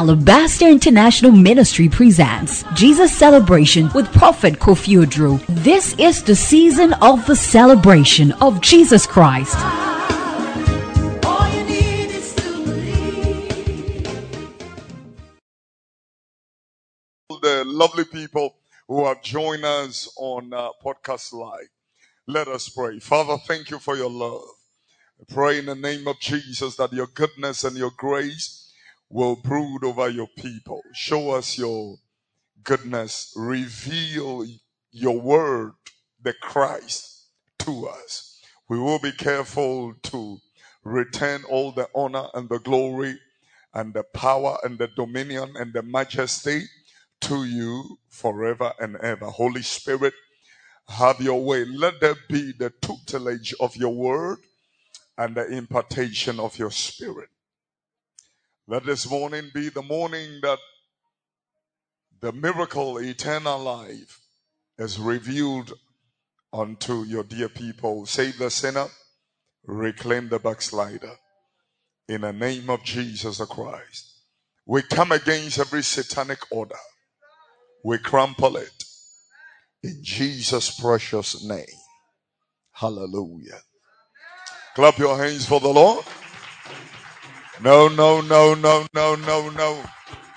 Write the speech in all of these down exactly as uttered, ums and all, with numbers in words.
Alabaster International Ministry presents Jesus Celebration with Prophet Kofi Odro. This is the season of the celebration of Jesus Christ. The lovely people who have joined us on uh, Podcast Live. Let us pray. Father, thank you for your love. I pray in the name of Jesus that your goodness and your grace will brood over your people. Show us your goodness. Reveal your word, the Christ, to us. We will be careful to return all the honor and the glory and the power and the dominion and the majesty to you forever and ever. Holy Spirit, have your way. Let there be the tutelage of your word and the impartation of your spirit. Let this morning be the morning that the miracle, eternal life, is revealed unto your dear people. Save the sinner, reclaim the backslider. In the name of Jesus Christ, we come against every satanic order. We crumple it. In Jesus' precious name. Hallelujah. Clap your hands for the Lord. No, no, no, no, no, no, no.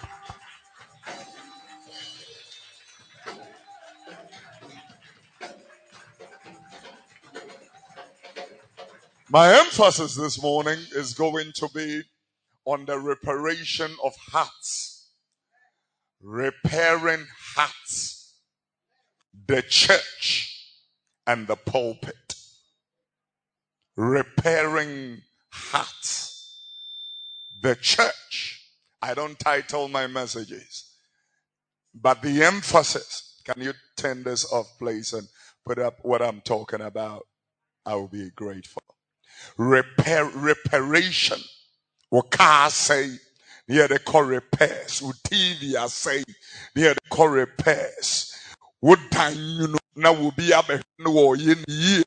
My emphasis this morning is going to be on the reparation of hearts. Repairing hearts. The church and the pulpit. Repairing hearts. The church. I don't title my messages, but the emphasis. Can you turn this off, please, and put up what I'm talking about? I will be grateful. Repair, reparation. What car say? Near the core repairs. What T V I say? Near the core repairs. What time you know now will be a no year.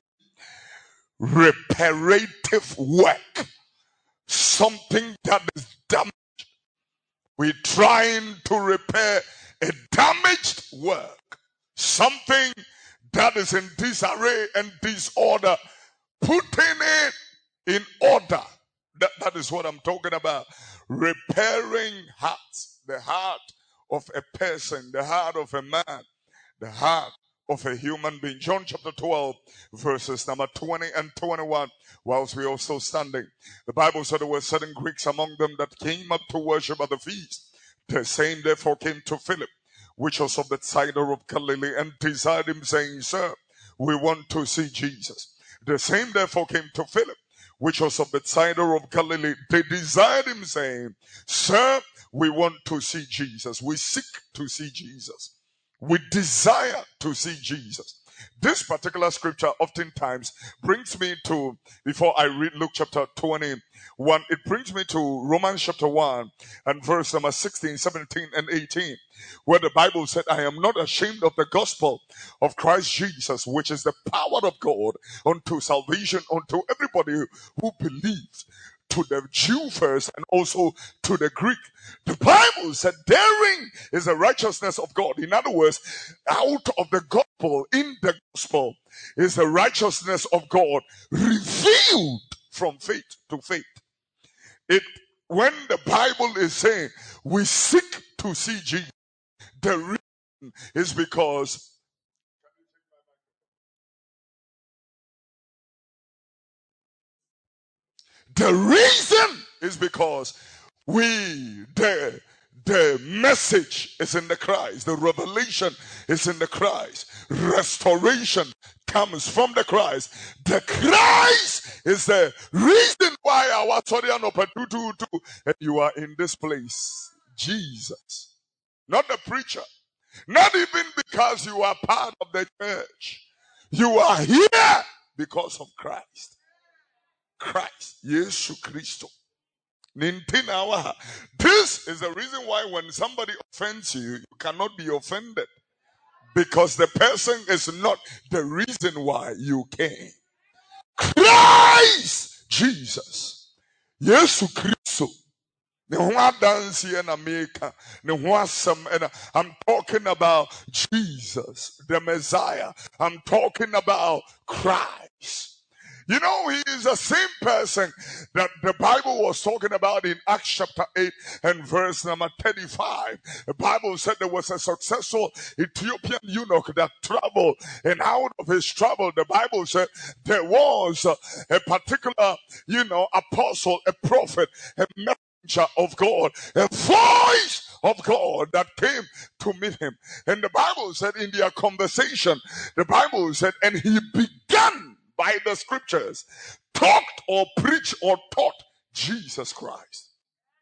Reparative work. Something that is damaged. We're trying to repair a damaged work. Something that is in disarray and disorder. Putting it in order. That, that is what I'm talking about. Repairing hearts. The heart of a person. The heart of a man. The heart of a human being. John chapter twelve, verses number twenty and twenty-one. Whilst we are also standing, the Bible said there were certain Greeks among them that came up to worship at the feast. The same therefore came to Philip, which was of the side of Galilee, and desired him, saying, Sir, we want to see Jesus. The same therefore came to Philip, which was of the side of Galilee. They desired him, saying, Sir, we want to see Jesus. We seek to see Jesus. We desire to see Jesus. This particular scripture oftentimes brings me to, before I read Luke chapter twenty-one, it brings me to Romans chapter one and verse number sixteen, seventeen, and eighteen, where the Bible said, I am not ashamed of the gospel of Christ Jesus, which is the power of God unto salvation unto everybody who believes. To the Jew first and also to the Greek. The Bible said therein is the righteousness of God. In other words, out of the gospel, in the gospel, is the righteousness of God revealed from faith to faith. It, when the Bible is saying we seek to see Jesus, the reason is because The reason is because we, the, the message is in the Christ. The revelation is in the Christ. Restoration comes from the Christ. The Christ is the reason why our sorry and you are in this place. Jesus. Not the preacher. Not even because you are part of the church. You are here because of Christ. Christ, Yesu Christo. This is the reason why when somebody offends you, you cannot be offended. Because the person is not the reason why you came. Christ Jesus. Yesu Christo. I'm talking about Jesus, the Messiah. I'm talking about Christ. You know, he is the same person that the Bible was talking about in Acts chapter eight and verse number thirty-five. The Bible said there was a successful Ethiopian eunuch that traveled, and out of his travel, the Bible said there was a, a particular, you know, apostle, a prophet, a messenger of God, a voice of God that came to meet him. And the Bible said in their conversation, the Bible said, and he began by the scriptures, talked or preached or taught Jesus Christ.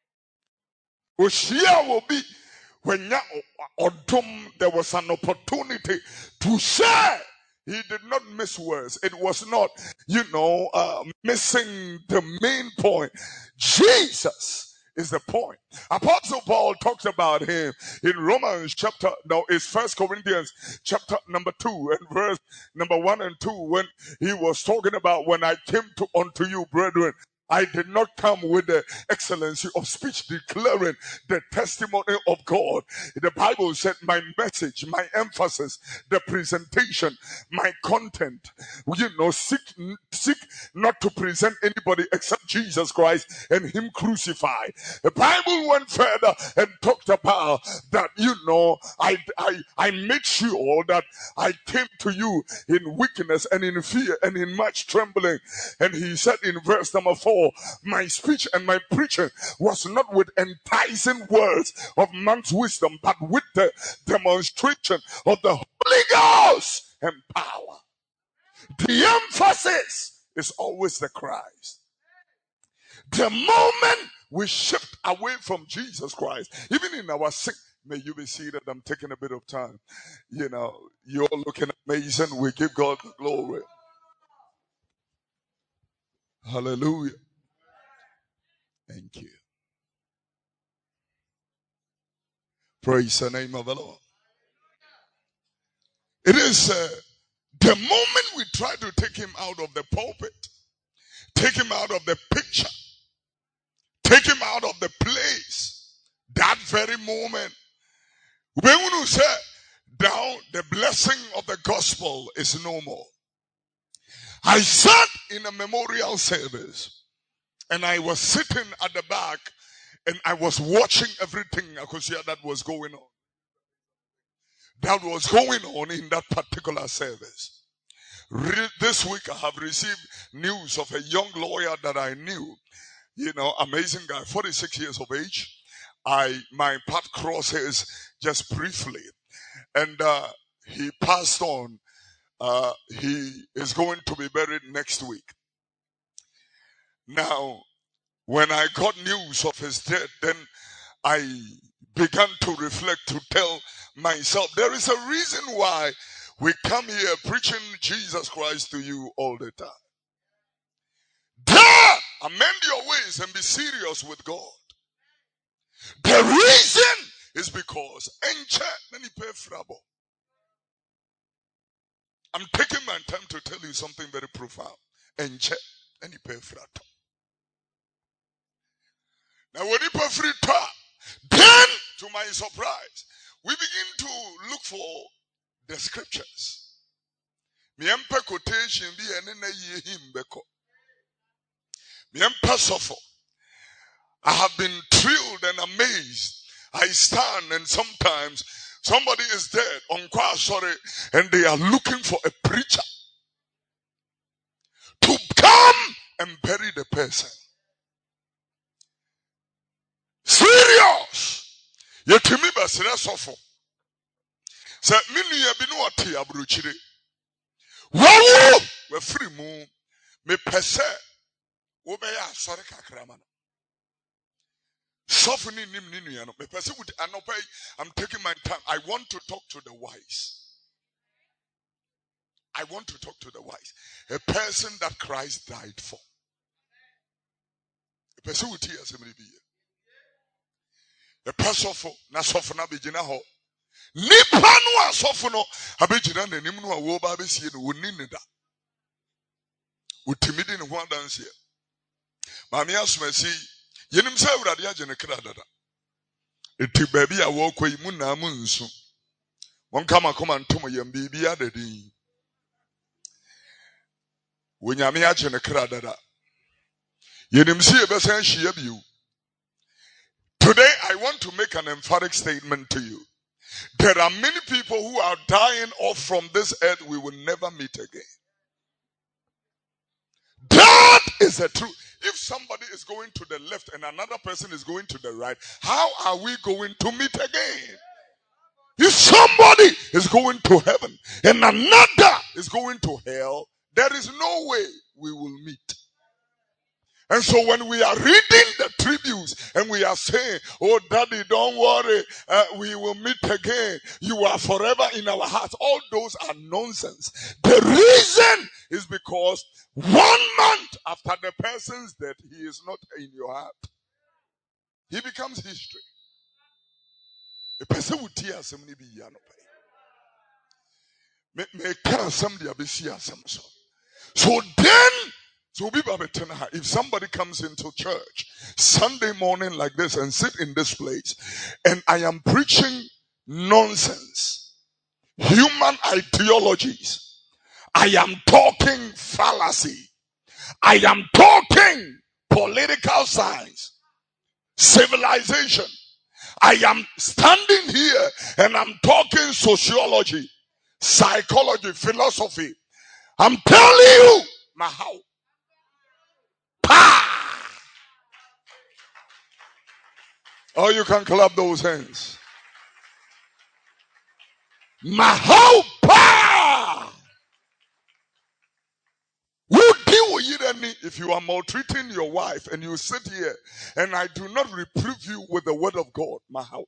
Oshia will be when there was an opportunity to share. He did not miss words. It was not, you know, uh, missing the main point. Jesus is the point. Apostle Paul talks about him in Romans chapter, no, it's First Corinthians chapter number two and verse number one and two, when he was talking about when I came to unto you, brethren, I did not come with the excellency of speech declaring the testimony of God. The Bible said my message, my emphasis, the presentation, my content, you know, seek, seek not to present anybody except Jesus Christ and him crucified. The Bible went further and talked about that, you know, I, I, I made sure that I came to you in weakness and in fear and in much trembling. And he said in verse number four, my speech and my preaching was not with enticing words of man's wisdom, but with the demonstration of the Holy Ghost and power. The emphasis is always the Christ. The moment we shift away from Jesus Christ, even in our sick, may you be seated. I'm taking a bit of time. You know, you're looking amazing. We give God the glory. Hallelujah. Thank you. Praise the name of the Lord. It is uh, the moment we try to take him out of the pulpit, take him out of the picture, take him out of the place, that very moment, when we say, now the blessing of the gospel is no more. I sat in a memorial service and I was sitting at the back and I was watching everything I could see that was going on. That was going on in that particular service. Re- this week I have received news of a young lawyer that I knew. You know, amazing guy, forty-six years of age. I, my path crossed his just briefly. And uh, he passed on. Uh, he is going to be buried next week. Now, when I got news of his death, then I began to reflect, to tell myself, there is a reason why we come here preaching Jesus Christ to you all the time. There, amend your ways and be serious with God. The reason is because I'm taking my time to tell you something very profound. Now, when you pay free talk, then, to my surprise, we begin to look for the scriptures. Miempe quotation be anena ye him beko. Miempe sofo. I have been thrilled and amazed. I stand and sometimes somebody is dead on kwa sorry and they are looking for a preacher to come and bury the person. Serious. Yetimi basira sofo. Say minu ya binu ati abruchire. Wow! We free mu. Me pese. Obeya sorry kakramano. Softening him ninu ya no. Me pese with anopai. I'm taking my time. I want to talk to the wise. I want to talk to the wise. A person that Christ died for. A person with tears in the a person for na sofna begina ho. Nipa no asofo abegina nanim no a wo ba besie no woni ne da. Utimidi ne ho adanse. Mami asomasi Yenim say Awurade agye ne kra dada. Eti baabi a wɔkɔ yi mu na mu nso. Wɔnka makoma ntom yɛm biribi adadi. Wonyame agye ne kra dada. Yenim say ebɛsan hyia bio. Today I want to make an emphatic statement to you. There are many people who are dying off from this earth we will never meet again. That is the truth. If somebody is going to the left and another person is going to the right, how are we going to meet again? If somebody is going to heaven and another is going to hell, there is no way we will meet. And so when we are reading the tributes and we are saying, oh daddy, don't worry, uh, we will meet again. You are forever in our hearts. All those are nonsense. The reason is because one month after the person's death, he is not in your heart. He becomes history. A person would tear somebody be yano pay. May can somebody be see some so. So then, so if somebody comes into church Sunday morning like this and sit in this place, and I am preaching nonsense, human ideologies, I am talking fallacy, I am talking political science, civilization, I am standing here and I'm talking sociology, psychology, philosophy. I'm telling you, Mahau. Pa! Oh, you can clap those hands. Mahau pa! Who deal with you then if you are maltreating your wife and you sit here and I do not reprove you with the word of God? Mahau.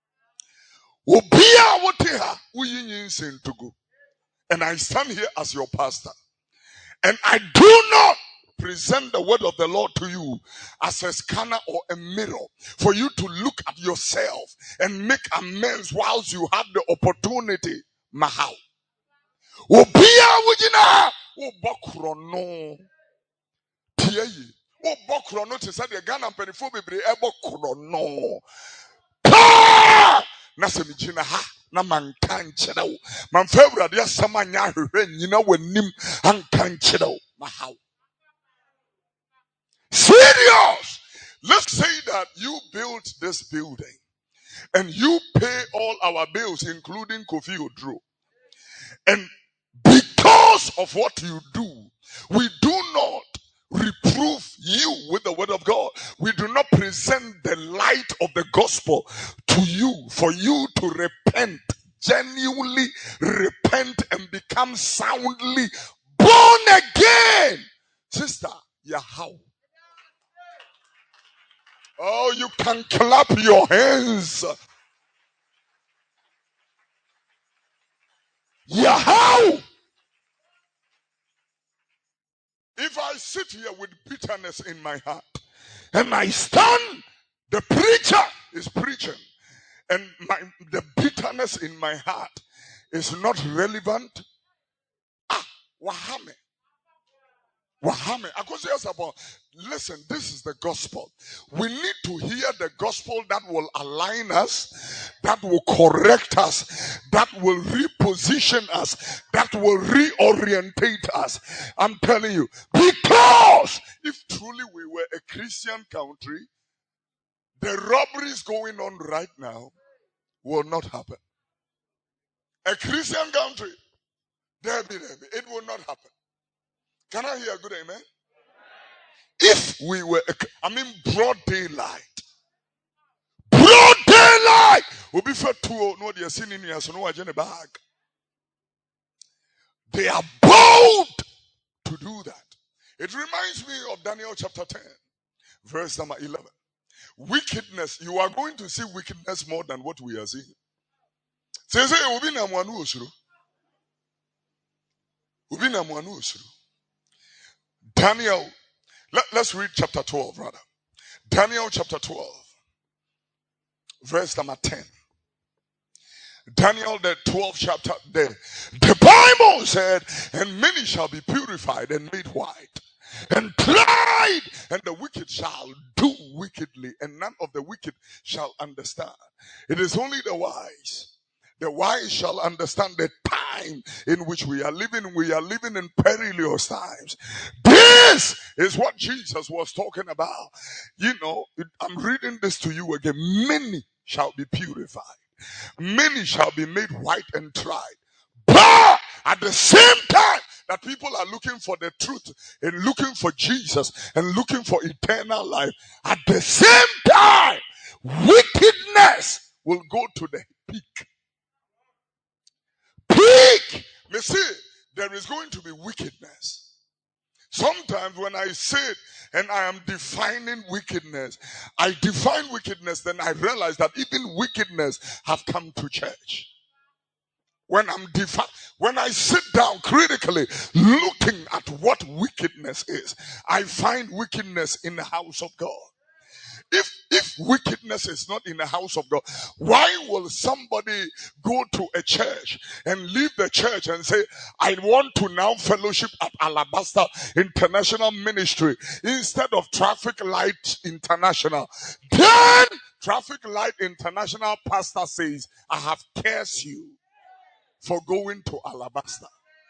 Ubia woteha uyin sin to go. And I stand here as your pastor. And I do not present the word of the Lord to you as a scanner or a mirror for you to look at yourself and make amends whilst you have the opportunity. Mahau. Ubia wujina ubokrono. Tiye. Ubokrono to say the Ghana penifo bebre ebokrono. Pa! Nasemijina ha. Na man kan chedao. Man fevra dia sama nya hwehwe nyina wanim an kan chedao. Mahau. Serious. Let's say that you built this building and you pay all our bills including Kofi Odro. And because of what you do, we do not reprove you with the word of God. We do not present the light of the gospel to you for you to repent, genuinely repent and become soundly born again. Sister, Yahau. Oh, you can clap your hands. Yahau. If I sit here with bitterness in my heart and I stand, the preacher is preaching and my, the bitterness in my heart is not relevant. Ah, wahame. Wahame. Listen, this is the gospel. We need to hear the gospel that will align us, that will correct us, that will reposition us, that will reorientate us. I'm telling you, because if truly we were a Christian country, the robberies going on right now will not happen. A Christian country, there be, there be, it will not happen. Can I hear a good amen? If we were, I mean, broad daylight, broad daylight, we'll be for two. No, they are seen in here, so no, I get a bag. They are bold to do that. It reminds me of Daniel chapter ten, verse number eleven. Wickedness, you are going to see wickedness more than what we are seeing. Say, say, ubi na mwanu osuru. Ubi na mwanu osuru. Daniel. Let, let's read chapter twelve, rather. Daniel chapter twelve, verse number ten. Daniel, the twelfth chapter, the, the Bible said, and many shall be purified and made white, and clothed hide, and the wicked shall do wickedly, and none of the wicked shall understand. It is only the wise. The wise shall understand the time in which we are living. We are living in perilous times. This is what Jesus was talking about. You know, I'm reading this to you again. Many shall be purified. Many shall be made white and tried. But at the same time that people are looking for the truth and looking for Jesus and looking for eternal life, at the same time, wickedness will go to the peak. Peak! Me see, there is going to be wickedness. Sometimes when I sit and I am defining wickedness, I define wickedness, then I realize that even wickedness have come to church. When I'm defi- when I sit down critically looking at what wickedness is, I find wickedness in the house of God. If if wickedness is not in the house of God, why will somebody go to a church and leave the church and say, I want to now fellowship at Alabaster International Ministry instead of Traffic Light International? Then Traffic Light International pastor says, I have cursed you for going to Alabaster.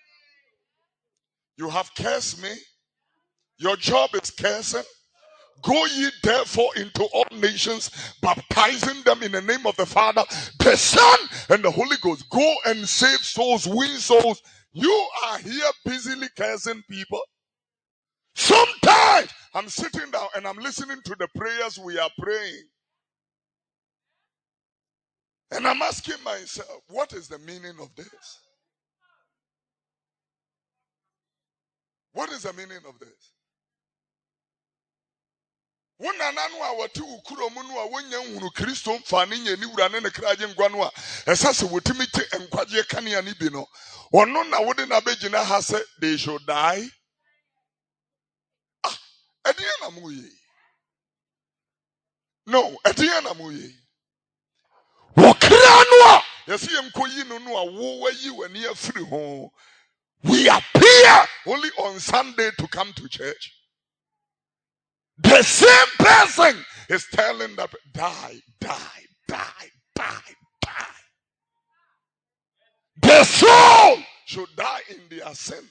You have cursed me. Your job is cursing. Go ye therefore into all nations, baptizing them in the name of the Father, the Son, and the Holy Ghost. Go and save souls, win souls. You are here busily cursing people. Sometimes I'm sitting down and I'm listening to the prayers we are praying. And I'm asking myself, what is the meaning of this? What is the meaning of this? One ananu a watu ukuro mu no a wonya nhunu Kristo mfa ne nya ni wura ne ne kraje ngwa no a esase wotimi te enkwaje kanea ni bi no ono na wode na begina ha se they should die. Ah, ediye na mu yi. No, ediye na mu yi. Wo kra no a yesi emkoyi no no a wo wayi wani afiri ho. We appear only on Sunday to come to church. The same person is telling them, die, die, die, die, die. The soul should die in their sin.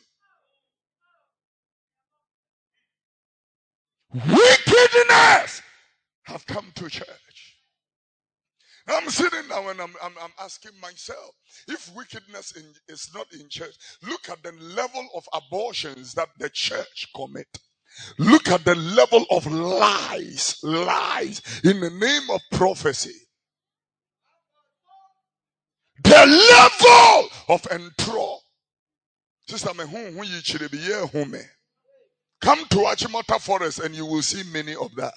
Wickedness have come to church. I'm sitting down and I'm, I'm, I'm asking myself, if wickedness in, is not in church, look at the level of abortions that the church commit. Look at the level of lies, lies in the name of prophecy. The level of enthrall. Sister me who who you chire biye home. Come to Achimota Forest and you will see many of that.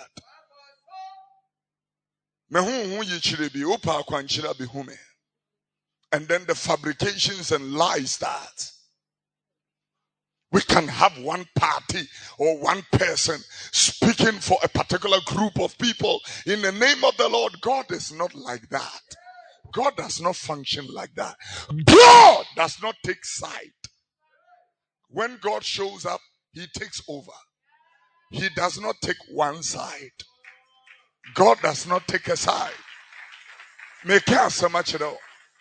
Me who who you chire bi opa kwanchira bi home. And then the fabrications and lies start. We can have one party or one person speaking for a particular group of people in the name of the Lord. God is not like that. God does not function like that. God does not take side. When God shows up, he takes over. He does not take one side. God does not take a side. Make care so much at all.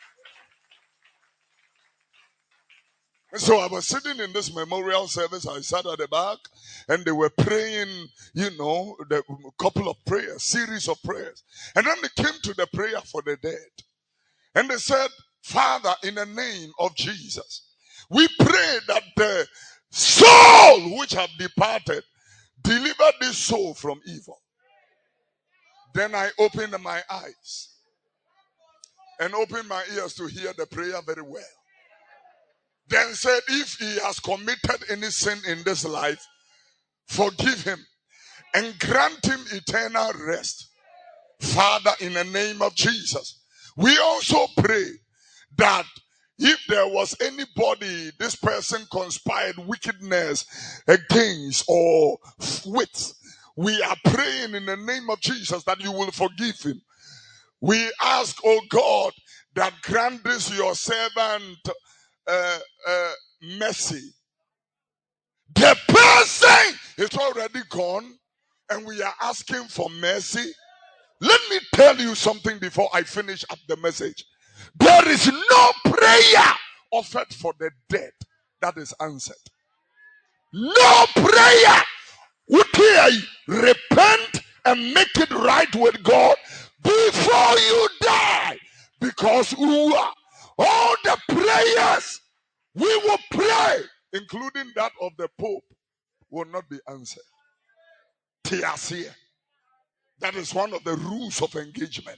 So I was sitting in this memorial service. I sat at the back and they were praying, you know, the couple of prayers, series of prayers. And then they came to the prayer for the dead. And they said, Father, in the name of Jesus, we pray that the soul which have departed, deliver this soul from evil. Then I opened my eyes and opened my ears to hear the prayer very well. Then said, if he has committed any sin in this life, forgive him and grant him eternal rest. Father, in the name of Jesus, we also pray that if there was anybody this person conspired wickedness against or with, we are praying in the name of Jesus that you will forgive him. We ask, oh God, that grant this your servant uh, uh, mercy. The person is already gone and we are asking for mercy. Let me tell you something before I finish up the message. There is no prayer offered for the dead that is answered. No prayer. Okay, repent and make it right with God before you die. Because all the prayers we will pray, including that of the Pope, will not be answered. Tiasia. That is one of the rules of engagement.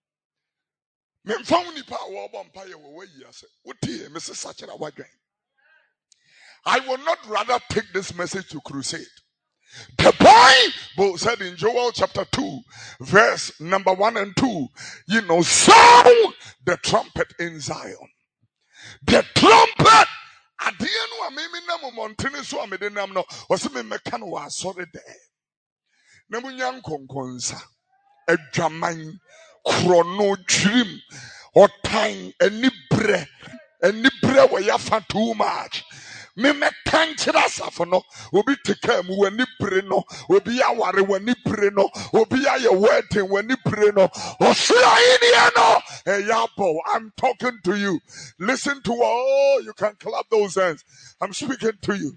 I will not rather take this message to crusade. The Bible said in Joel chapter two, verse number one and two, you know, sound the trumpet in Zion. The trumpet. At the end, I mountain so I made a name no. Was me mekan was sorry there. Namunyan konkonsa, a jaman, chrono dream, or time, any bre, any bre where you fan too much. Me me kanchira safono obi teka mu wani bre no obi aware wani bre no obi aye wedding wani bre no osura ini no hey yabo, I'm talking to you. Listen to all. You can clap those hands. I'm speaking to you.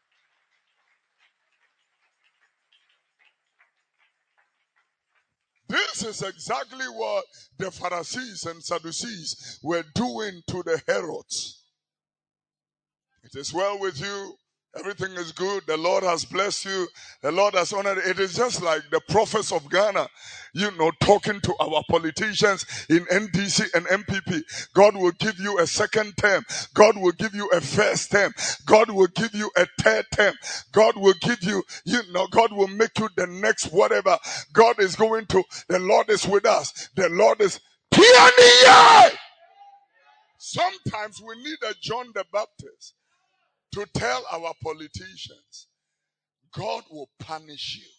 This is exactly what the Pharisees and Sadducees were doing to the Herods. It is well with you. Everything is good. The Lord has blessed you. The Lord has honored. It is just like the prophets of Ghana, you know, talking to our politicians in N D C and M P P. God will give you a second term. God will give you a first term. God will give you a third term. God will give you, you know, God will make you the next whatever. God is going to, the Lord is with us. The Lord is here. Sometimes we need a John the Baptist to tell our politicians, God will punish you.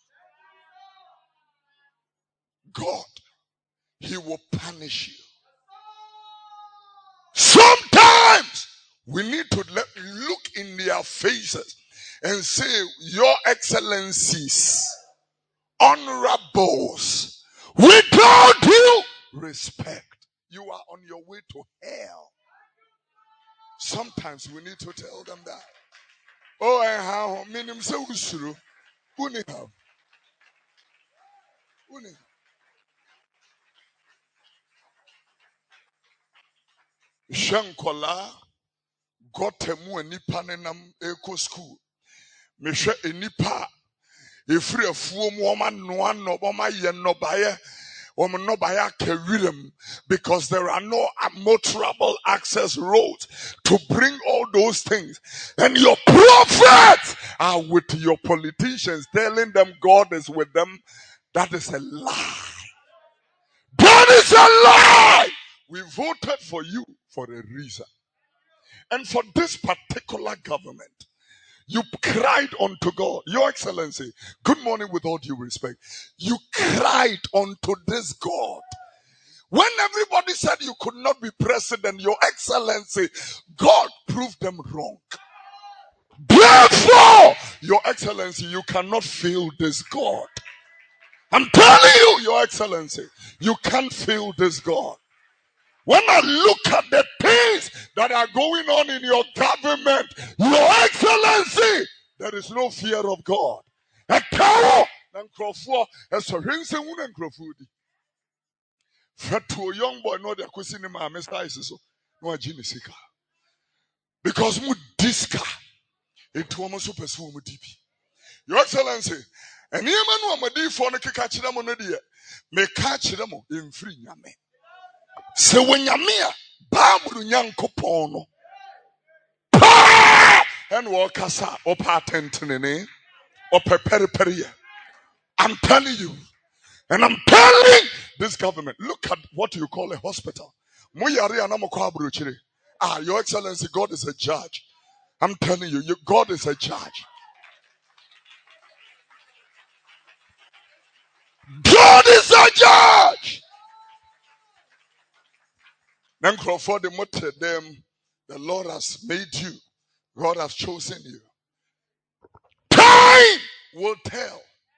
God, He will punish you. Sometimes we need to let, look in their faces and say, Your Excellencies, honorables, without due respect, you are on your way to hell. Sometimes we need to tell them that. Oh, I have minimum so usuru. Uni have. Uni. Shankola got a mu enipa nenam eco school. Mesha enipa efri afuo mu oma noa no oma ye no baye. Because there are no motorable access roads to bring all those things. And your prophets are with your politicians telling them God is with them. That is a lie. That is a lie. We voted for you for a reason. And for this particular government, you cried unto God. Your Excellency, good morning with all due respect. You cried unto this God. When everybody said you could not be president, Your Excellency, God proved them wrong. Therefore, Your Excellency, you cannot fail this God. I'm telling you, Your Excellency, you can't fail this God. When I look at the things that are going on in your government, Your Excellency, there is no fear of God. A cow and crowfour, as a rinse and wooden crowfoody. Fed to a young boy, no, they're questioning my Mister Isis, no, a genesika. Because mu diska into a super swim deep. Your Excellency, and you man who am a deep for the catch them on the dear may catch them in free yame. So when Yamia, Babu Yankopono, and Walkasa, or patent nene, or peperiperia. I'm telling you, and I'm telling this government, look at what you call a hospital. Ah, Your Excellency, God is a judge. I'm telling you, you God is a judge. God is a judge. Then for the them, the Lord has made you. God has chosen you. Time will tell.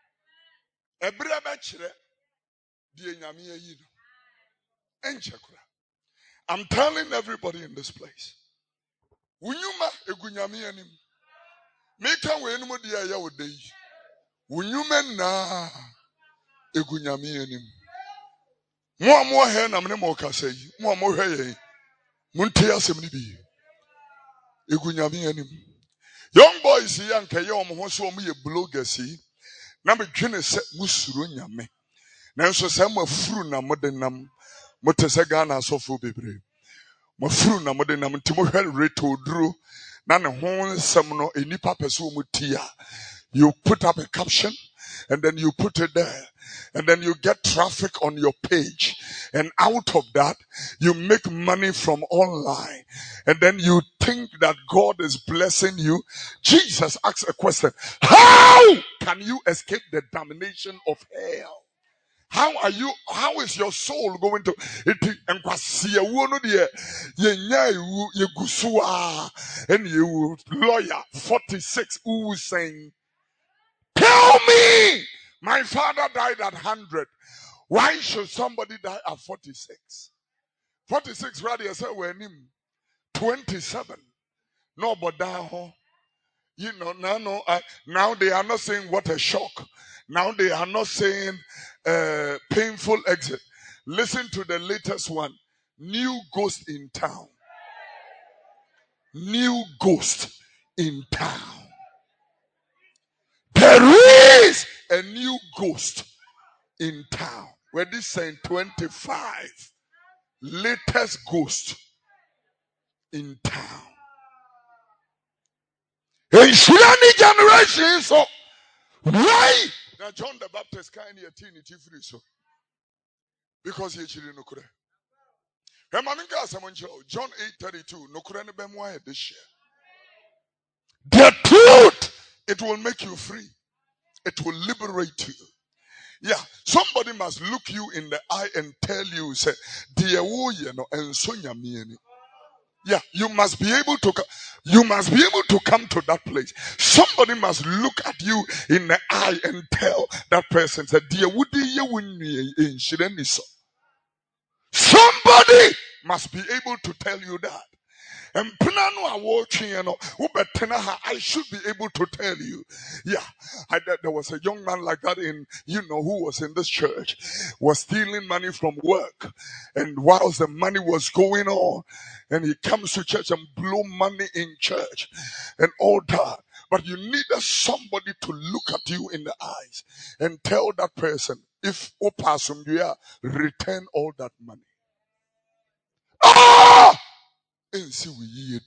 I'm telling everybody in this place. Unyuma egunyami anim. Meka we enum dia ya odai. Unyuma na egunyami anim. Mo amo he na me mo kasa yi. Mo amo hwe ye. Munte asem ni bi. Egunyami anim. Young boys here and kaya omo ho so omo ye bloggers yi. Na me dwene se musuro nyame. Na nso se mo afuru na mo de nam. Mo te se Ghana asofo bebre. Mo afuru na mo de nam ntimo hwe reto duro. Na ne ho nsem no enipa pese omo tia. You put up a caption and then you put it there. And then you get traffic on your page. And out of that, you make money from online. And then you think that God is blessing you. Jesus asks a question. How can you escape the damnation of hell? How are you, how is your soul going to, it, and you, lawyer, forty-six, who is saying, tell me, my father died at one hundred. Why should somebody die at forty-six? forty-six, rather, say, when him twenty-seven. No, but that, you know, now, no, uh, now they are not saying what a shock. Now they are not saying uh, painful exit. Listen to the latest one. New ghost in town. New ghost in town. There is a new ghost in town. Where this saying twenty-five. Latest ghost in town. In Shilani generation, so why? Now John the Baptist kind of teeny free so because he children no kure. Remaminga someone John eight thirty-two no kure ne bemwa this year. The truth, it will make you free. It will liberate you. Yeah, somebody must look you in the eye and tell you, say, dear you know, and Sonya Mieni. Yeah, you must be able to you must be able to come to that place. Somebody must look at you in the eye and tell that person, say, dear would you in somebody must be able to tell you that. And Pinano are watching, you know, I should be able to tell you. Yeah, I, there was a young man like that in, you know, who was in this church, was stealing money from work. And whilst the money was going on, and he comes to church and blow money in church and all that. But you need somebody to look at you in the eyes and tell that person, if opasum you are, return all that money. Ah! The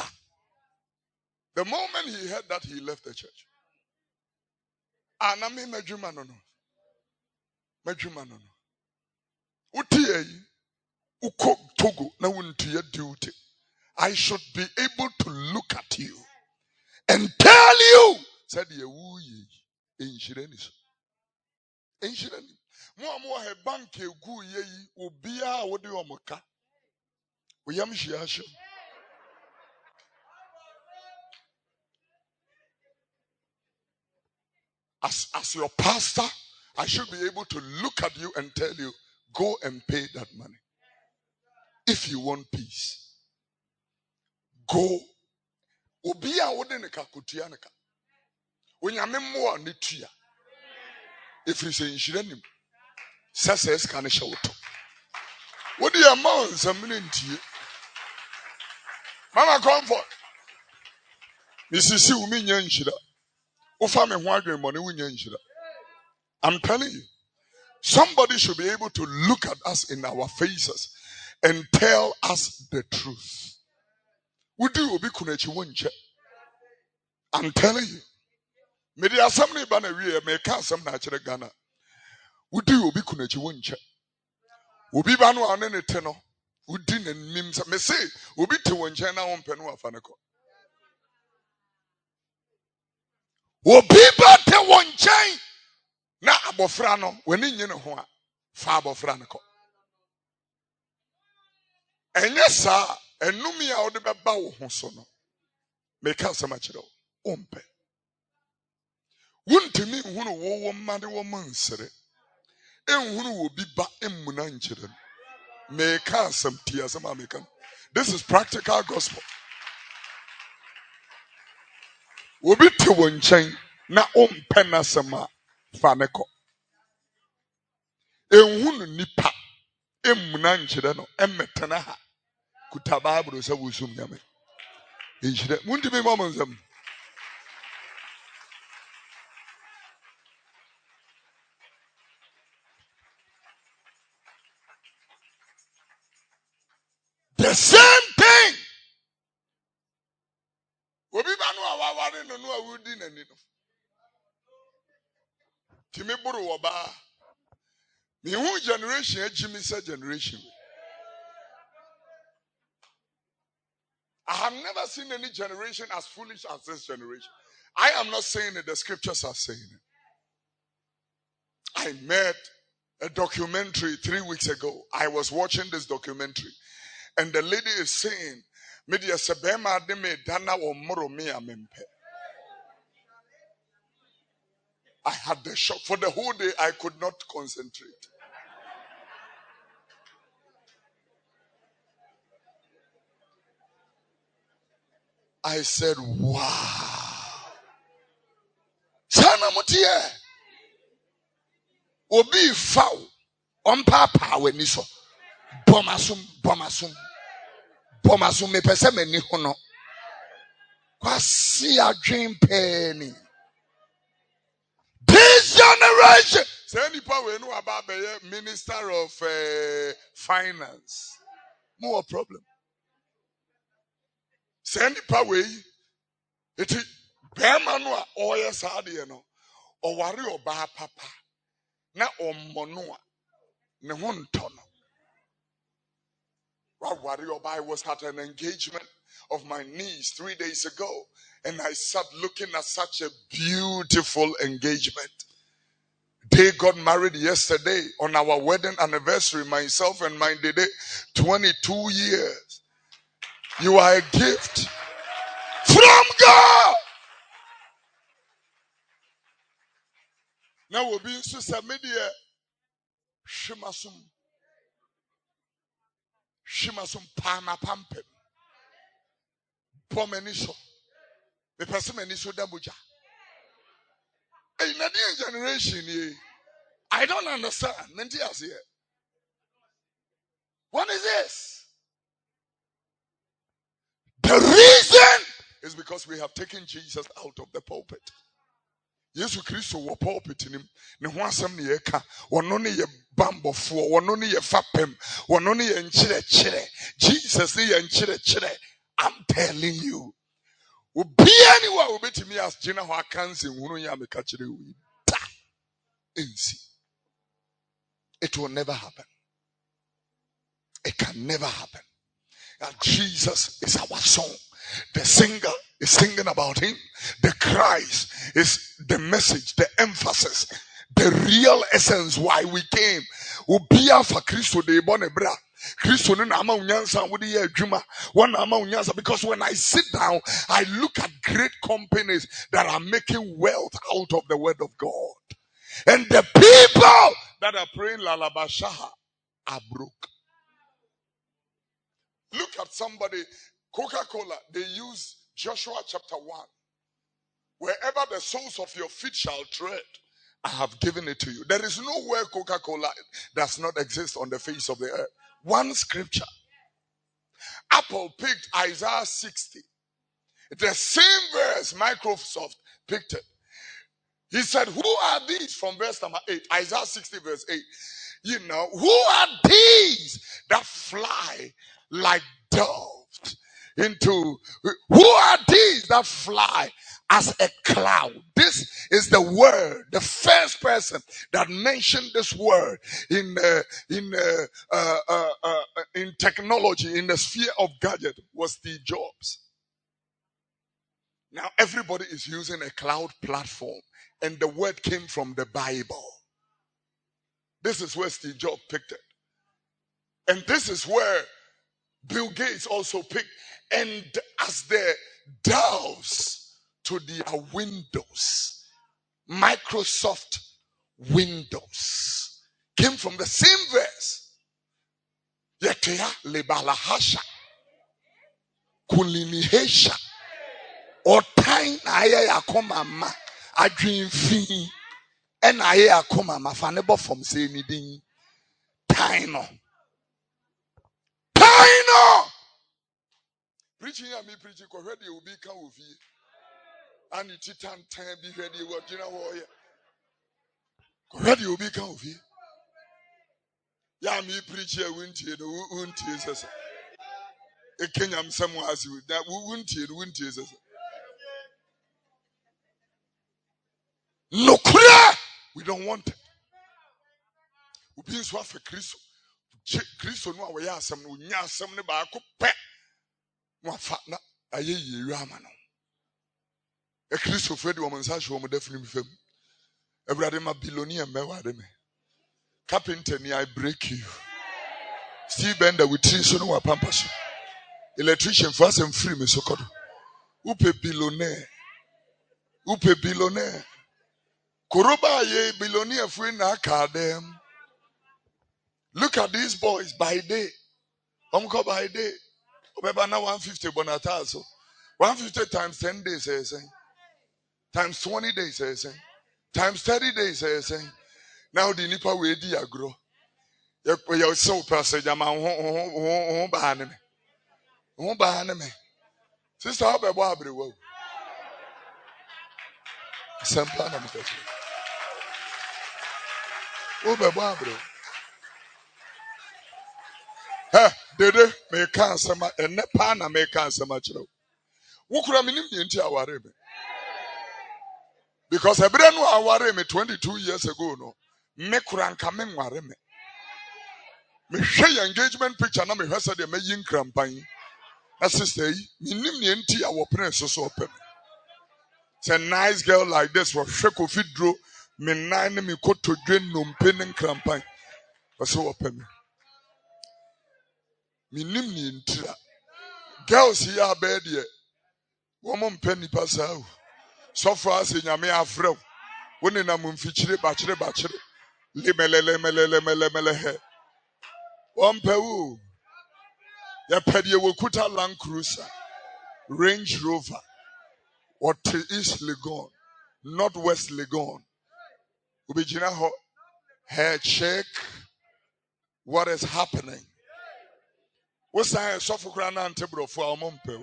moment he heard that, he left the church. Anami mejuma no no. Mejuma no no. Utiye uko Togo na untiye duty. I should be able to look at you and tell you, said ye wuyi insurance. Insurance. Mo mo he bank egu ye obia wode omoka. Oyam hia. As, as your pastor, I should be able to look at you and tell you, go and pay that money. If you want peace, go. Obiya wodeneka kutianeka. Onyame mo anitia. If you say inshiranim, sasa eskane shawto. What do you amount samnintie? Mama comfort. Misisi umi nya nshira. Ufa me ho adwen money wunya nshira. I'm telling you, somebody should be able to look at us in our faces and tell us the truth. I'm telling you. Media assembly banner may cast some natural Ghana. Would you be kunechi wonche? Ubi banu anene teno. Udin and mims may say, Ubi to one china on penua fanaco. Ubi bate one chain. Na abofrano when in you know what fabo franaco. And yes, sir, and Numia or the Babao Honsono. Make us a match umpe. Wuntimi hunu wo wo mane wo mansere. Enhunu wo bi ba emmuna nkyere. Meka asem ti asem amekan. This is practical gospel. Obi te wo nkyɛn na ompɛ n'asɛm a fa ne kɔ. Enhunu nipa emmuna nkyere no emmetena ha. Kuta Bible sɛ wosum nyame. Nkyere wuntimi mo nsɛm. The same thing. Obi ba no awaware no no awudi nani no. Timi buru wo ba. Me hu generation agimi say generation. I have never seen any generation as foolish as this generation. I am not saying it, the scriptures are saying it. I met a documentary three weeks ago. I was watching this documentary, and the lady is saying, Media Sebema de me dana o moro me amempe. I had the shock. For the whole day, I could not concentrate. I said, wow. Sana mutie. Obi foul. Ompapa weni so. Bomasum, bomasum. Bomasum me pese me ni hono. Kwasi a dream penny. This generation. Say any power we know about the Minister of uh, Finance. More problem. Say any power we it is Bermanua or yes no or worry or ba papa. Na o monua ne hontono. What worry or I was at an engagement of my niece three days ago, and I sat looking at such a beautiful engagement. They got married yesterday on our wedding anniversary, myself and my Dede, twenty-two years. You are a gift from God. Now we'll be in social media. Shimasum. Shimasum Pana Pampem. Pomeniso. The person Meniso Dabuja. In a new generation, I don't understand. What is this? The reason is because we have taken Jesus out of the pulpit. Yesu Christo wo pulpit nim ne ho asem ne yeka wono ne ye bambofo wono ne ye fapem wono ne ye nkyere kyere Jesus ne ye nkyere kyere. I'm telling you, obi anywhere obetimi as gina ho akanse hunu ya meka kyere wi da ensi. It will never happen. It can never happen. And Jesus is our song. The singer is singing about him. The Christ is the message, the emphasis, the real essence why we came. Ubia for Christo de bonebra. Christo na ama unyansa wudi ye adwuma. One ama unyansa because when I sit down, I look at great companies that are making wealth out of the word of God. And the people that are praying Lalabashaha are broke. Look at somebody, Coca-Cola, they use Joshua chapter one. Wherever the soles of your feet shall tread, I have given it to you. There is nowhere Coca-Cola does not exist on the face of the earth. One scripture. Apple picked Isaiah sixty. The same verse Microsoft picked it. He said, who are these? From verse number eight. Isaiah sixty verse eight. You know, who are these that fly like doves into, who are these that fly as a cloud? This is the word, the first person that mentioned this word in uh, in uh, uh, uh, uh, in technology, in the sphere of gadget, was Steve Jobs. Now everybody is using a cloud platform, and the word came from the Bible. This is where Steve Jobs picked it. And this is where Bill Gates also picked. And as the doves to their windows, Microsoft Windows came from the same verse. Yetea lebalahasha kulinihesha otain aye akoma ma adwen fi en aye akoma ma fa ne bofom se ni din time no time no preaching ya me preaching ko hwede obi ka ofie ani titan tan bi hwede wo gina wo ye ko hwede obi ka ofie ya me preaching e wuntie no wuntie sese e kenyam samu asiu da wuntie no wuntie sese no clear we don't want it obi nso afa kristo kristo no a wo ya asem no nya asem ne ba ko pe no afa na aye yeru ama no e kristo fedi wo nsa hwe wo dafini mfam everybody ma billionaire mewade me carpenter ni I break you steel bender with three so no wa pampa so electrician for asem free me so kodo upe billionaire upe billionaire koroba ye billionaire free na ka dem. Look at these boys by day. Omko by day. Obeba na one fifty bonata so. one fifty times ten days eh saying. Times twenty days eh saying. Times thirty days eh saying. Now the nipa we di agro. Ye ye so passage ama ho ho ho ba ne me. Ho ba ne me. Sister obebo abrewo. Sempa na me tete. Obebo abrewo. Hey, dede me kan sama enne pa na me kan sama chiro. Wo kura minim ye nti aware me. Because ebere no aware me twenty-two years ago no. Me kura nka me nware me. Me hwe your engagement picture na me hwe se de me yin krampan. Na sister yi, minim ye nti awopre so so opem. It's a nice girl like this for hwe Kofi Duro me nan me kotodwe nompe ne krampan. So opem. Minim ni ntira. Girls here are bed here. Woman penny pass out. So far as in Yame Afro. When in a mumfichire bachelor bachelor. Limele lemele lemele lemele he. One pew. Ya pedia wokuta Land Cruiser. Range Rover. Or to East Legon. Northwest Legon. Ubijina ho. Hair check. What is happening? What's that? Sofocrana and Tebro for our mom pew.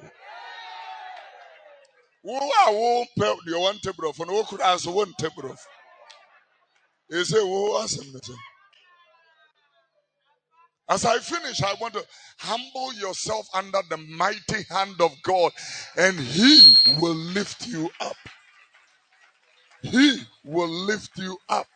Who are won't pay the one table of no could answer one table of. He said, who awesome. As I finish, I want to humble yourself under the mighty hand of God, and He will lift you up. He will lift you up.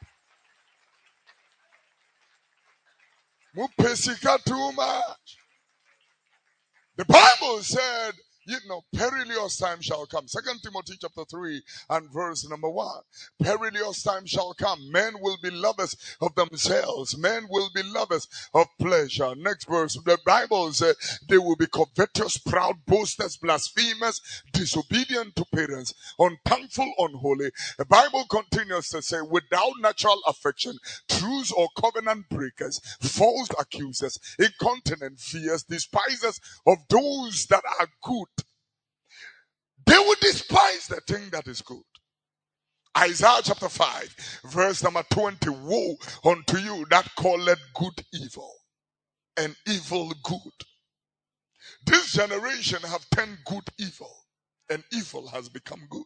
Mupesika too much. The Bible said, you know, perilous time shall come. Second Timothy chapter three and verse number one. Perilous time shall come. Men will be lovers of themselves. Men will be lovers of pleasure. Next verse. The Bible said they will be covetous, proud, boasters, blasphemers, disobedient to parents, unthankful, unholy. The Bible continues to say, without natural affection, truths or covenant breakers, false accusers, incontinent, fierce, despisers of those that are good. They will despise the thing that is good. Isaiah chapter five, verse number twenty. Woe unto you that calleth good evil, and evil good. This generation have turned good evil, and evil has become good.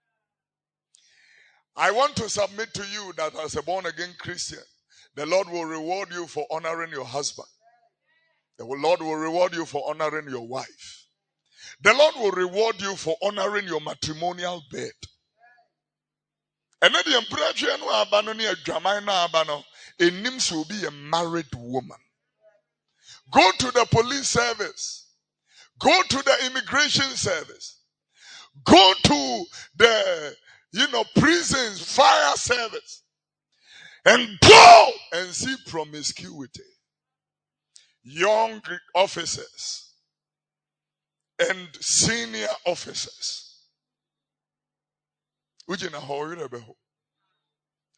I want to submit to you that as a born-again Christian, the Lord will reward you for honoring your husband. The Lord will reward you for honoring your wife. The Lord will reward you for honoring your matrimonial bed. And then the emperor no abano ni adwaman na abano, enim will be a married woman. Go to the police service. Go to the immigration service. Go to the, you know, prisons, fire service. And go and see promiscuity. Young officers and senior officers. Ujina ho yire beho.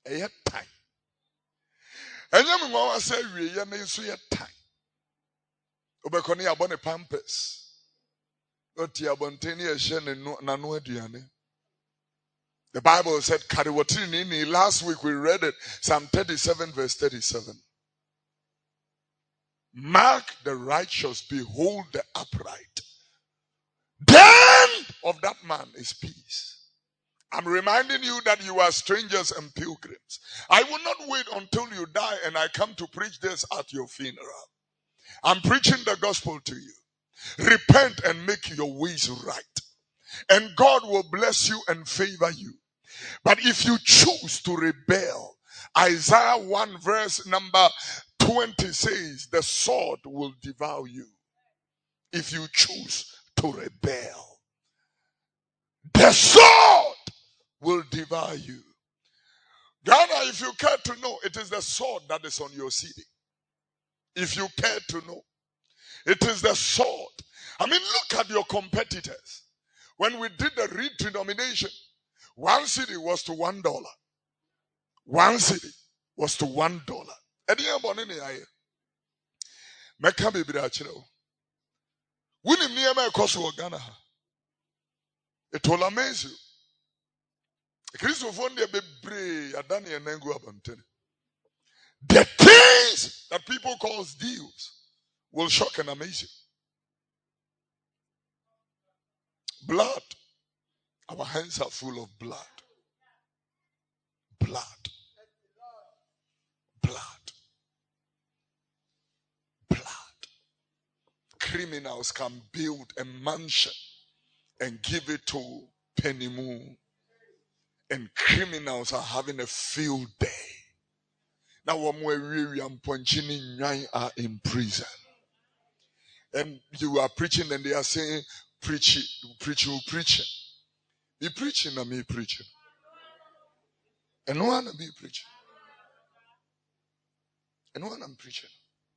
A yet time. And young mama say, we are not so yet time. Obekoni abone pampers. Oti abonteni ehye ne nanu aduane. The Bible said, Kariwatini. Last week we read it, Psalm thirty-seven, verse thirty-seven. Mark the righteous, behold the upright. The end of that man is peace. I'm reminding you that you are strangers and pilgrims. I will not wait until you die and I come to preach this at your funeral. I'm preaching the gospel to you. Repent and make your ways right. And God will bless you and favor you. But if you choose to rebel, Isaiah one verse number twenty says, the sword will devour you. If you choose to rebel, the sword will devour you. Ghana, if you care to know, it is the sword that is on your C D. If you care to know, it is the sword. I mean, look at your competitors. When we did the redenomination, one city was to one dollar. One city was to one dollar. Meka bibiri achire o. Wuni niyema ekoso wo Ghana ha. It will amaze you. Christopher de bebre adani enengu abantene. The things that people call deals will shock and amaze you. Blood. Our hands are full of blood. Blood. Blood. Blood. Criminals can build a mansion and give it to Penny Moon. And criminals are having a field day. Now, Wamwe and Ponchini Nyai are in prison. And you are preaching and they are saying, preach it, preach you, preach it. Be preaching and me preaching. And no one be preaching. And no one I'm preaching.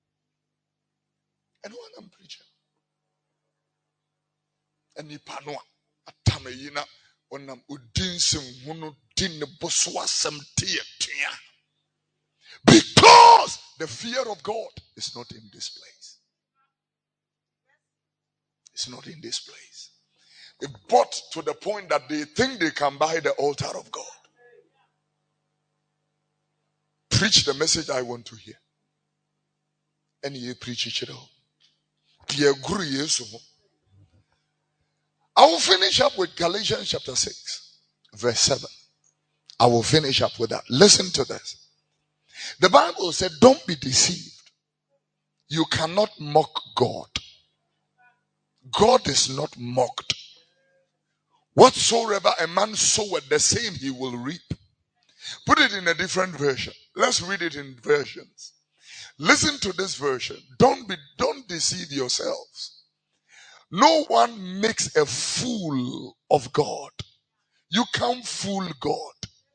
And no one I'm preaching. And ni panwa atameyina onam udinsim hunu din boswa samtia tia. Because the fear of God is not in this place. It's not in this place. It brought to the point that they think they can buy the altar of God. Preach the message I want to hear. And you preach it all. I will finish up with Galatians chapter six, verse seven. I will finish up with that. Listen to this. The Bible said, don't be deceived. You cannot mock God. God is not mocked. Whatsoever a man soweth, the same he will reap. Put it in a different version. Let's read it in versions. Listen to this version. Don't be, don't deceive yourselves. No one makes a fool of God. You can't fool God.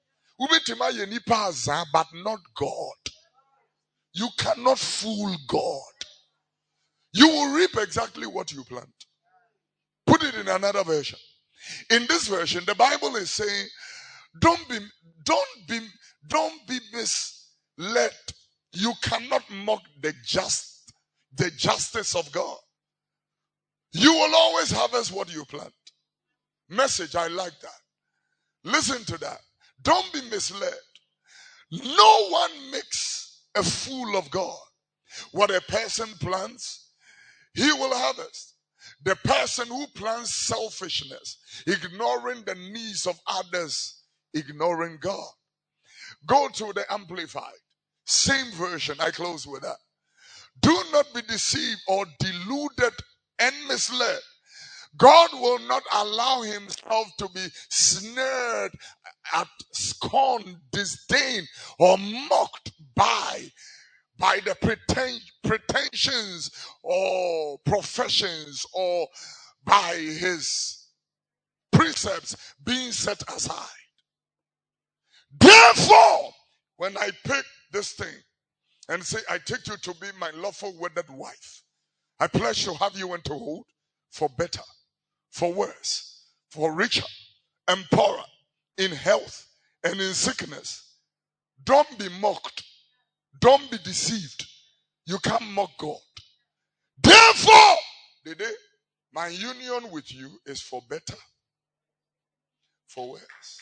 But not God. You cannot fool God. You will reap exactly what you plant. Put it in another version. In this version, the Bible is saying, don't be, don't be, don't be misled. You cannot mock the just, the justice of God. You will always harvest what you plant. Message, I like that. Listen to that. Don't be misled. No one makes a fool of God. What a person plants, he will harvest. The person who plants selfishness, ignoring the needs of others, ignoring God. Go to the Amplified. Same version. I close with that. Do not be deceived or deluded and misled. God will not allow himself to be snared at scorn, disdain, or mocked by, by the preten- pretensions or professions or by his precepts being set aside. Therefore, when I pick this thing and say, I take you to be my lawful wedded wife, I pledge to have you and to hold for better, for worse, for richer and poorer, in health and in sickness, Don't be mocked. Don't be deceived. You can't mock God. Therefore, Dede, my union with you is for better, for worse.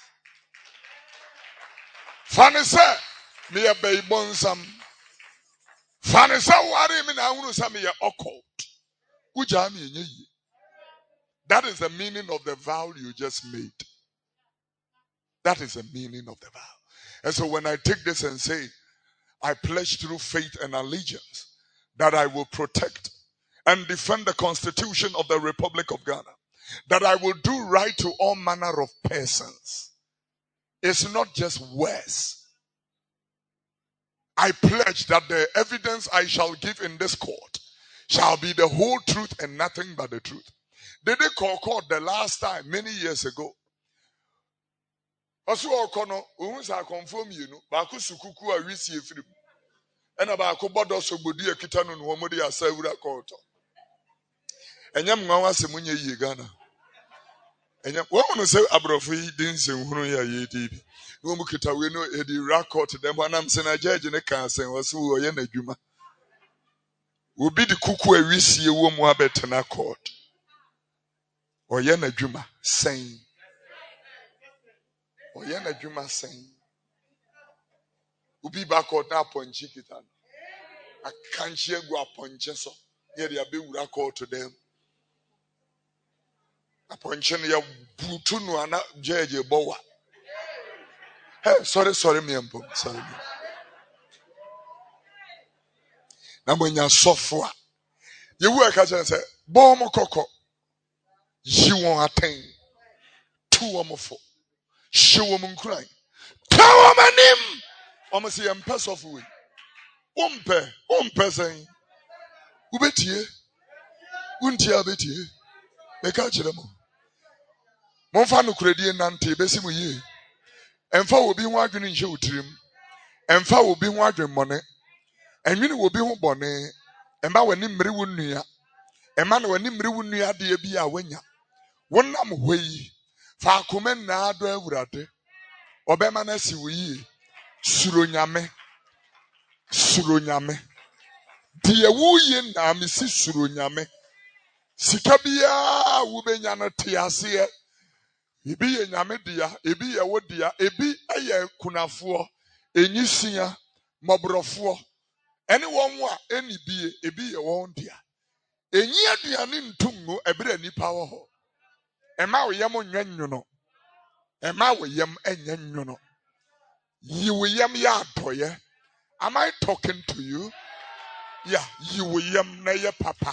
Funny sir, me a baby bonsam. Funny sir, worry me now. Unu say me a occult. Ujami nye. That is the meaning of the vow you just made. That is the meaning of the vow. And so when I take this and say, I pledge through faith and allegiance that I will protect and defend the Constitution of the Republic of Ghana, that I will do right to all manner of persons. It's not just words. I pledge that the evidence I shall give in this court shall be the whole truth and nothing but the truth. Did they call court the last time, many years ago? Also, Okono, who's I confirm you know, Baku Sukuku, I receive a free. And about Kobodos of Budia Kitan and Womodi are Savura court. And Yam Mawa Semunya Yegana. And Yam woman say Abrofi didn't say Hunuya Yedi. Womukita, we know Eddie Rakot to them when I'm saying a judge in a cancer was who are Yana Juma. Will be the cuckoo a receive a woman wabet in a court. Or Yana Juma saying. Or Yana Juma saying. Ubi back or that point chikitan. I can't share go upon Cheso. Near the Abu call to them. Upon Chenia Butunu and J J Bowa. Hey, sorry, sorry, me and sorry. Now when you're software, you work as I say, Bomb Coco. You won't attain. Two or more four. Show woman crying. Tell woman him. Almost see him pass off with. Umpe, umpe saying. Ubetie, untia betie. Make out them. Monfano credit nante, besimu ye. And for will be wagging in show trim. And for will be wagging money. And you will be one bonnet. And by when him rewunia. A man when him rewunia dear be a wenya. One nam way. Fa kumen na do evurade. Obema na si wi. Suronyame. Suronyame. Die wu ye na mi si suronyame. Sika bia wo benya no te ase. Ebi ye nyame dia, ebi ye wo dia, ebi eye kunafo, enyisia, mobrofo. Ene won a eni bie, ebi ye won dia. Enyi aduane ntungu ebere nipa wo ho. Ema wo yem nwanwuno. Ema wo yem enyanwuno. You will yam ya toye. Am I talking to you? Yeah, you will yam na ye papa.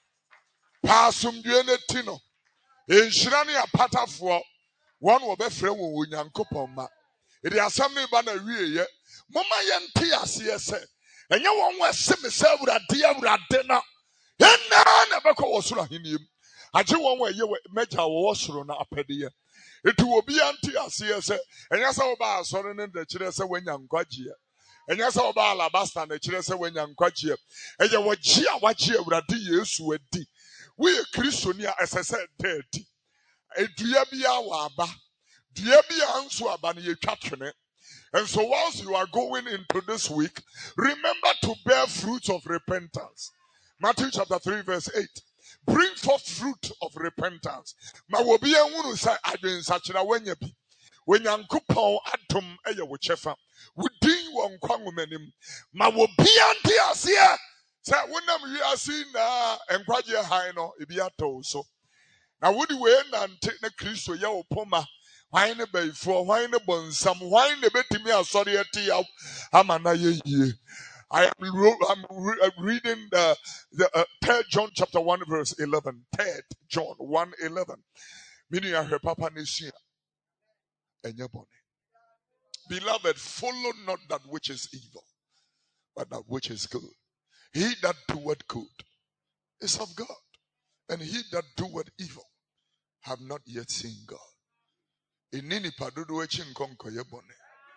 Pasum duene tino. Enshirani apatafo. One will be free with Yankopoma. It is assembly banner ye. Mama Yantia C S. And you won't see me serve with a dear with a dinner. And now never call Osura in him. I do one way you make our washroom a pedia. It will be Antia C S. And yes, our bar sorry in the Chilesa when young Quagia. And yes, our bar Labasta and the Chilesa when young Quagia. And you were Gia Wachia with a dear sweaty. We are Christiania as I said thirty. A diabia waba, diabia ansu abani ye catchene. And so whilst you are going into this week, remember to bear fruits of repentance. Matthew chapter three verse eight. Bring forth fruit of repentance. Ma wobi enwunu say adwen sachira wenyebi. Wenyankopon adom eye wo chefa. Wudin wo nkwa ngomanim. Ma wobi ante ase say wonam wi ase na enkwaje han no ebi ato so. Now, would you wait and take the Christo Yao Poma? Why the bay for why the bun some wine the bet me a sorry at you? Amana ye. I am I'm reading the, the uh, third John chapter one verse eleven. Third John one eleven. Meaning I heard Papa Nisia and your bonnet. Beloved, follow not that which is evil, but that which is good. He that doeth good is of God, and he that doeth evil have not yet seen God. In nini padudu wechi nkonko ye bone.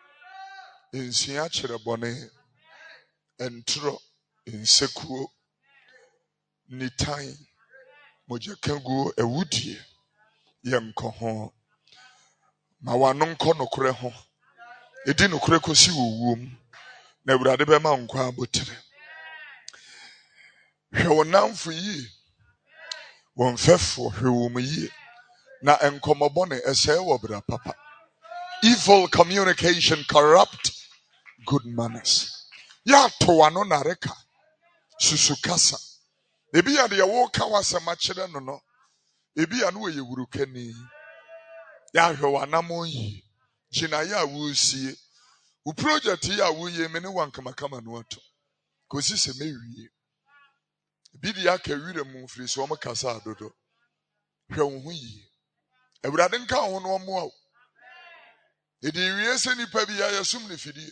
In siachere bone. Entro. In sekuo. Nitai. Moja kengu ewudie. Ye mkoho. Mawanonko no kure ho. Edi no kure kosi wuwum. Na Awurade bema nkwa abotire. Hwe wonamfo yi. Won fefo hwe wo mu yi. Na enkomobone ese wo bra papa. Evil communication corrupt good manners. Ya to wano nareka. Susukasa. Ebi ya de wo ka wasema kire no no. Ebi ya no ye wurukani. Ya hwe wanamon yi. Jina ya wusie. U project ya wuye me ne wankamakama no ato. Kosi se mewie. Ebi de aka wire mu firi so mo kasa adodo. Hwe wo hu yi. Awurade nka ho no mo a. Edi wie se nipa bi ya yasum ne fidie.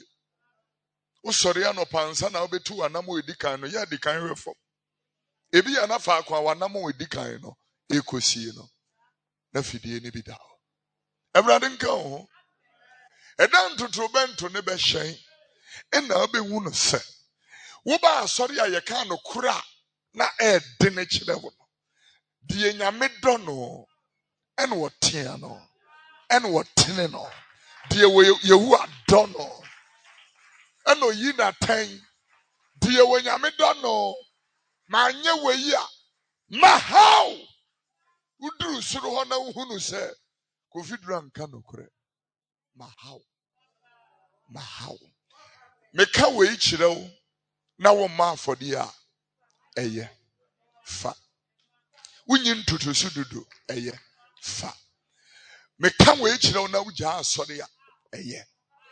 Usori anopa nsa na obetu wanamo edikan no ya dikan hwefo. Ebi ya na fa akwa wanamo edikan no ekosie no. Na fidie ni bi da. Awurade nka ho. Edan totrobento ne be hyen. Ena obehu no se. Wo ba asori a ye kan no kura na e de ne kire wo no. Die nyame do no. En wo tia no. En wo tene no. Die wo yehu adɔ no. Eno yi na ten. Die wo nyame do no. Ma nye we yi a. Ma how. Uduru suru ho na uhunu se. Kofidura nka no kure. Ma how. Ma how. Meka we kire wo na wo ma afodi a eye fa. Wunyi ntutu sududu eye fa. Meka we kire wo na wugya asori a eye.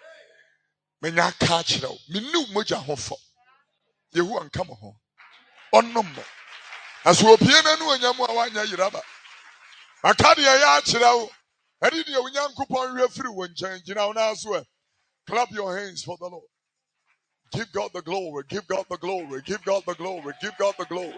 Menya ka kire wo. Minnu moja ho fo. Yehu anka mo ho. Onnom mo. Aso opie na nu anyamu a wanya yiraba. Akade ya kire wo. Edi de onyankopon hwe firi wo nchen gina wo na so e. Clap your hands for the Lord. Give God the glory. Give God the glory. Give God the glory. Give God the glory.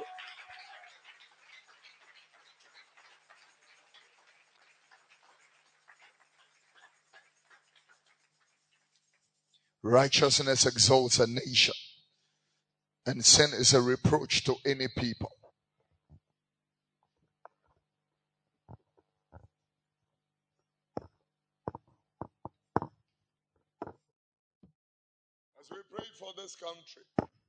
Righteousness exalts a nation, and sin is a reproach to any people. As we pray for this country,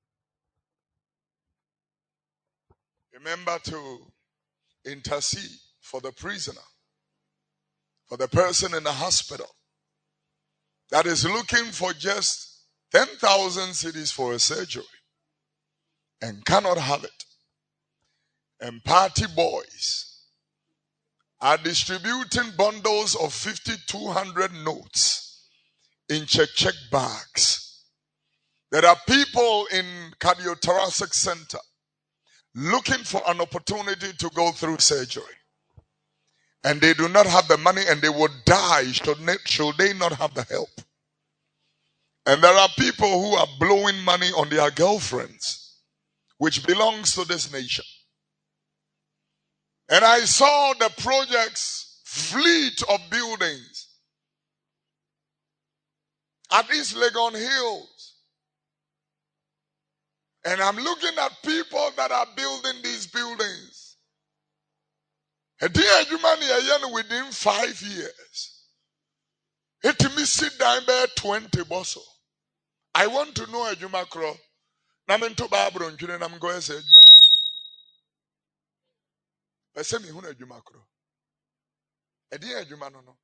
remember to intercede for the prisoner, for the person in the hospital that is looking for just ten thousand cedis for a surgery and cannot have it. And party boys are distributing bundles of fifty-two hundred notes in check-check bags. There are people in cardiothoracic center looking for an opportunity to go through surgery. And they do not have the money and they will die should, should they not have the help. And there are people who are blowing money on their girlfriends, which belongs to this nation. And I saw the project's fleet of buildings at East Legon Hills. And I'm looking at people that are building these buildings. Within five years, it me sit down by twenty bosso. I want to know a Jumakro. Namen Babro and I'm going to say, I say me who a Jumakro. A dear Jumano.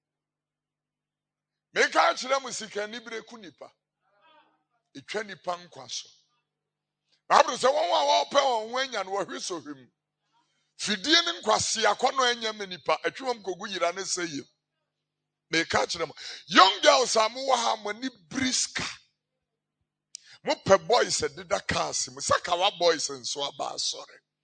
Make out to them with Sika Nibre Kunipa. It can be Pankwaso. Babro said, one more open when and what we saw him. Fidian Kwasi, a corner and Yaminipa, a chum Koguyirane say you. May catch them. Young girls are more harmony brisk. Mope boys said, did that cast him? Sakawa boys and so about sorry.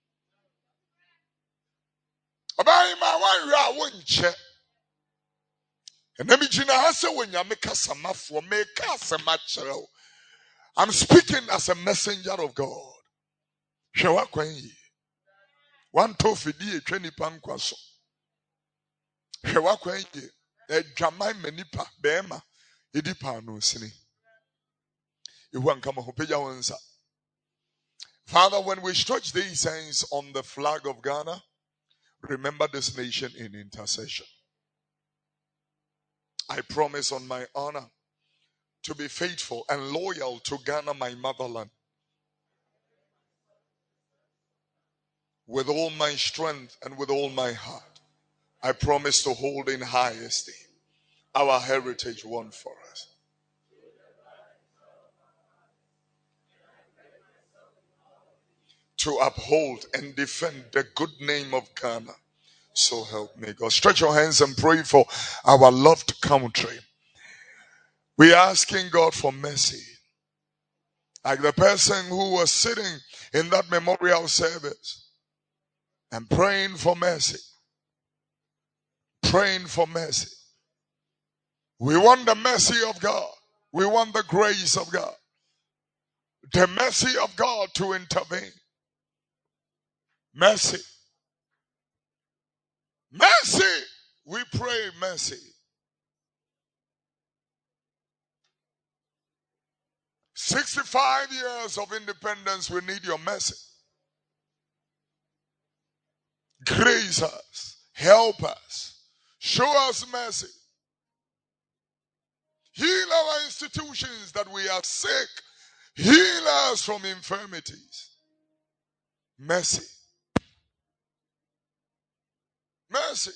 About my one, I won't check. And then Gina has a when you make a sama for make us a match. I'm speaking as a messenger of God. Shawakwenyi. One toffee di twenty pankwaso. Shawakwenyi. A jamai menipa bema. Edipa no sini. Father, when we stretch these hands on the flag of Ghana, remember this nation in intercession. I promise on my honor to be faithful and loyal to Ghana, my motherland, with all my strength and with all my heart. I promise to hold in high esteem our heritage won for us. To uphold and defend the good name of Ghana. So help me God. Stretch your hands and pray for our loved country. We are asking God for mercy. Like the person who was sitting in that memorial service and praying for mercy. Praying for mercy. We want the mercy of God. We want the grace of God. The mercy of God to intervene. Mercy. Mercy. We pray mercy. sixty-five years of independence, we need your mercy. Grace us. Help us. Show us mercy. Heal our institutions that we are sick. Heal us from infirmities. Mercy. Mercy.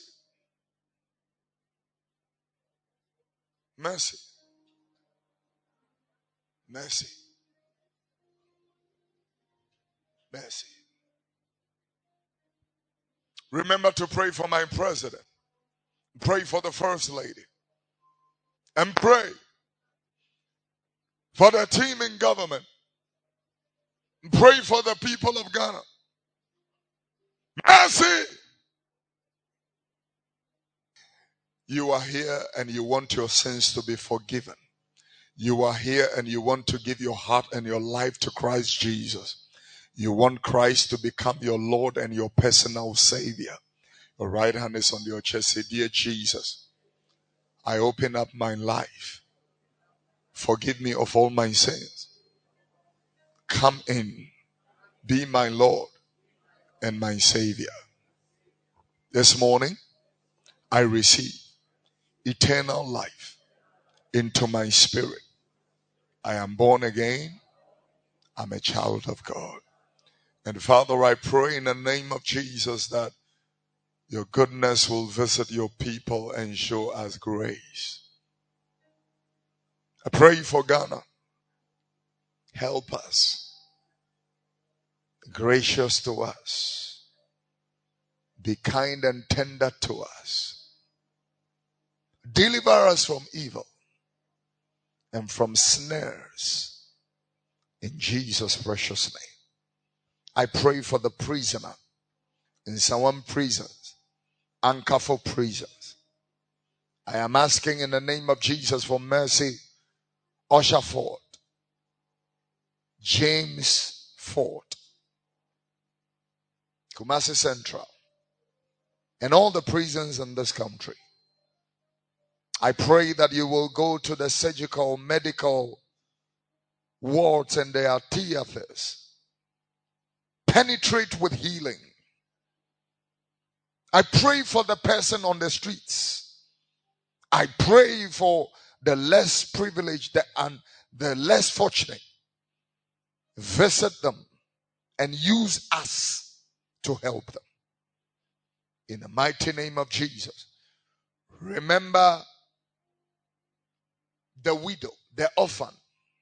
Mercy. Mercy. Mercy. Remember to pray for my president. Pray for the first lady. And pray for the team in government. Pray for the people of Ghana. Mercy. You are here and you want your sins to be forgiven. You are here and you want to give your heart and your life to Christ Jesus. You want Christ to become your Lord and your personal Savior. Your right hand is on your chest. Say, dear Jesus, I open up my life. Forgive me of all my sins. Come in. Be my Lord and my Savior. This morning, I receive eternal life into my spirit. I am born again. I'm a child of God. And Father, I pray in the name of Jesus that your goodness will visit your people and show us grace. I pray for Ghana. Help us. Gracious to us. Be kind and tender to us. Deliver us from evil and from snares. In Jesus' precious name. I pray for the prisoner in some prisons, Ankafo prisons. I am asking in the name of Jesus for mercy. Usher Ford, James Ford, Kumasi Central, and all the prisons in this country. I pray that you will go to the surgical, medical wards and their theaters. Penetrate with healing. I pray for the person on the streets. I pray for the less privileged and the less fortunate. Visit them and use us to help them. In the mighty name of Jesus. Remember the widow, the orphan,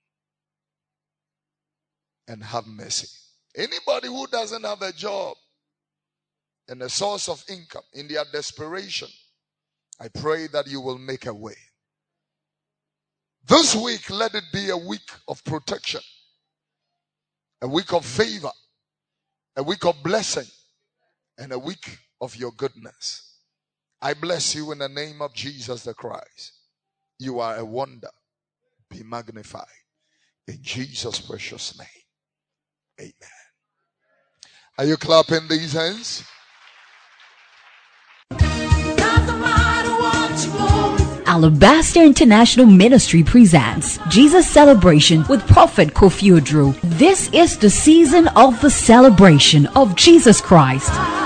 and have mercy. Anybody who doesn't have a job and a source of income in their desperation, I pray that you will make a way. This week, let it be a week of protection, a week of favor, a week of blessing, and a week of your goodness. I bless you in the name of Jesus the Christ. You are a wonder. Be magnified. In Jesus' precious name. Amen. Are you clapping these hands? Alabaster International Ministry presents Jesus Celebration with Prophet Kofi Oduro. This is the season of the celebration of Jesus Christ.